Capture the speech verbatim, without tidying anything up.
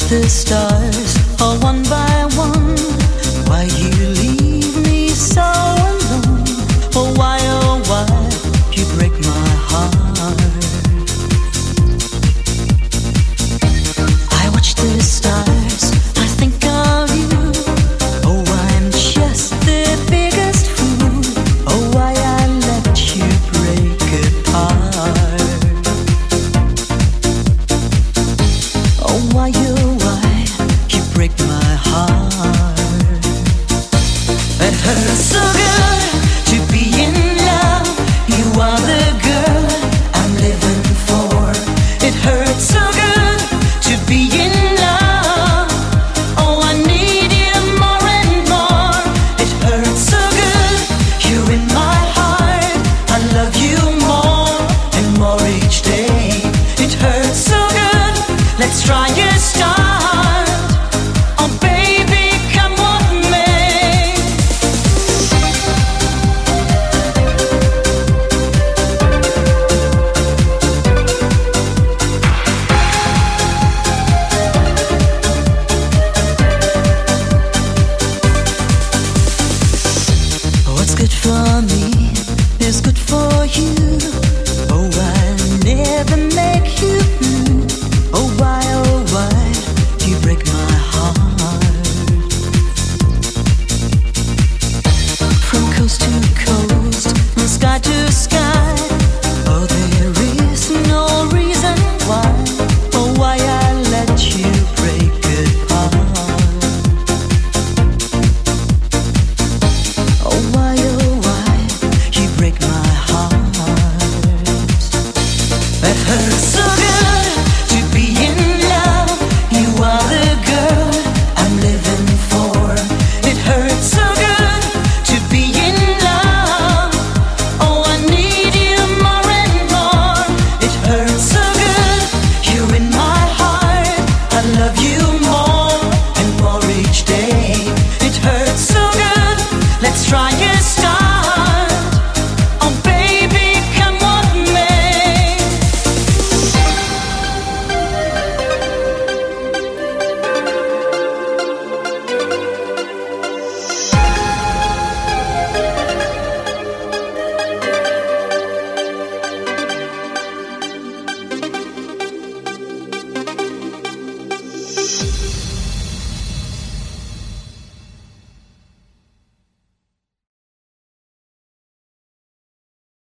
the stars all one by one. Why you leave me so alone? Oh why, oh why you break my heart? I watch the stars, I think of you. Oh I'm just the biggest fool. Oh why I let you break apart. Oh why you, why you break my heart? It hurts so good to be in love. You are the girl I'm living for. It hurts so good to be in love. Oh I need you more and more. It hurts so good, you're in my heart. I love you more and more each day. It hurts so good, let's try a start.